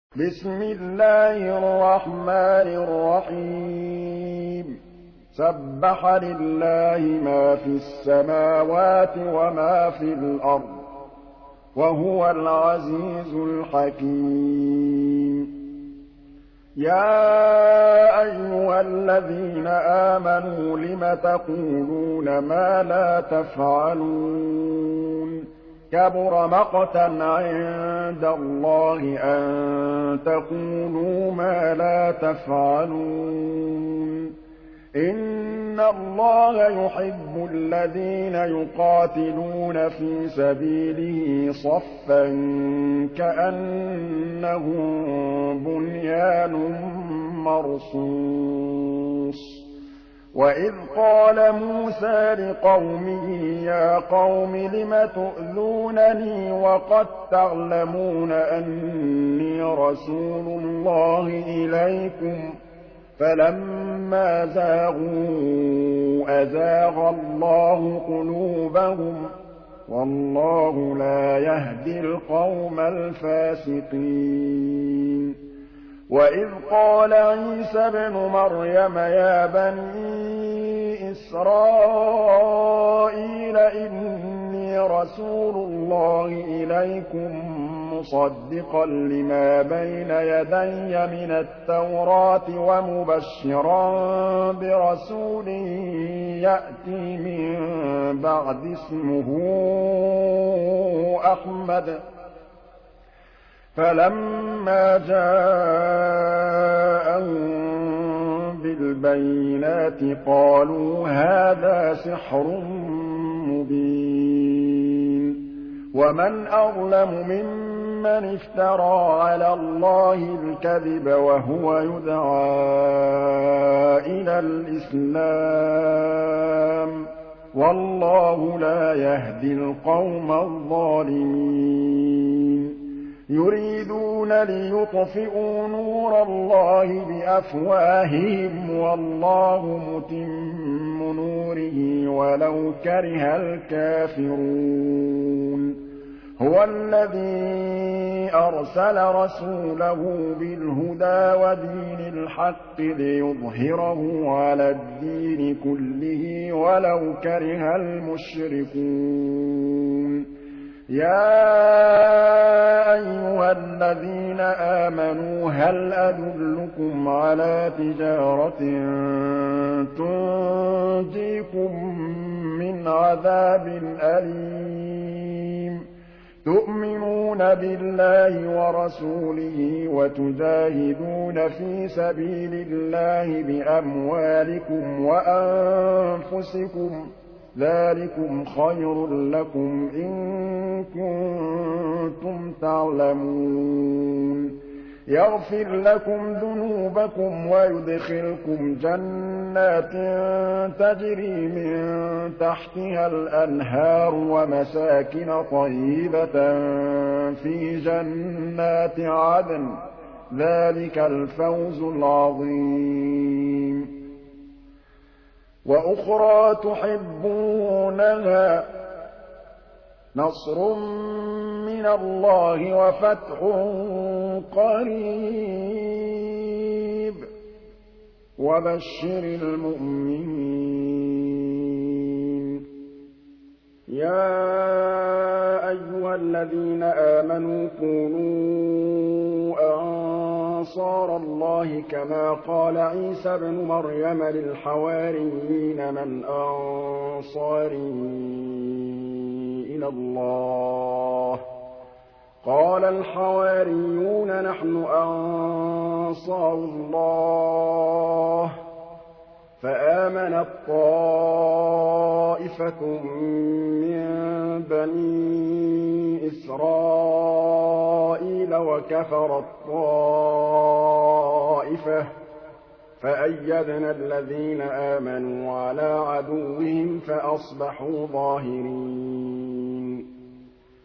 بسم الله الرحمن الرحيم سبح لله ما في السماوات وما في الأرض وهو العزيز الحكيم يا أيها الذين آمنوا لم تقولون ما لا تفعلون كبر مقتا عند الله أن تقولوا ما لا تفعلون إن الله يحب الذين يقاتلون في سبيله صفا كأنهم بنيان مرصوص وإذ قال موسى لقومه يا قوم لم تؤذونني وقد تعلمون أني رسول الله إليكم فلما زاغوا أزاغ الله قلوبهم والله لا يهدي القوم الفاسقين وإذ قال عيسى ابْنُ مريم يا بني إسرائيل إني رسول الله إليكم مصدقا لما بين يدي من التوراة ومبشرا برسول يأتي من بعد اسمه أحمد فلما جاءهم بالبينات قالوا هذا سحر مبين ومن أظلم ممن افترى على الله الكذب وهو يدعى إلى الإسلام والله لا يهدي القوم الظالمين يريدون ليطفئوا نور الله بأفواههم والله متم نوره ولو كره الكافرون هو الذي أرسل رسوله بالهدى ودين الحق ليظهره على الدين كله ولو كره المشركون يا أيها الذين آمنوا هل أدلكم على تجارة تنجيكم من عذاب أليم تؤمنون بالله ورسوله وتجاهدون في سبيل الله بأموالكم وأنفسكم ذلكم خير لكم إن كنتم تعلمون يغفر لكم ذنوبكم ويدخلكم جنات تجري من تحتها الأنهار ومساكن طيبة في جنات عدن ذلك الفوز العظيم وأخرى تحبونها نصر من الله وفتح قريب وبشر المؤمنين يا أيها الذين آمنوا كونوا أنصار الله كما قال عيسى ابْنُ مريم للحواريين من أنصاري إلى الله قال الحواريون نحن أنصار الله فآمنت طائفة من بني إسرائيل وكفرت طائفة فأيدنا الذين آمنوا على عدوهم فأصبحوا ظاهرين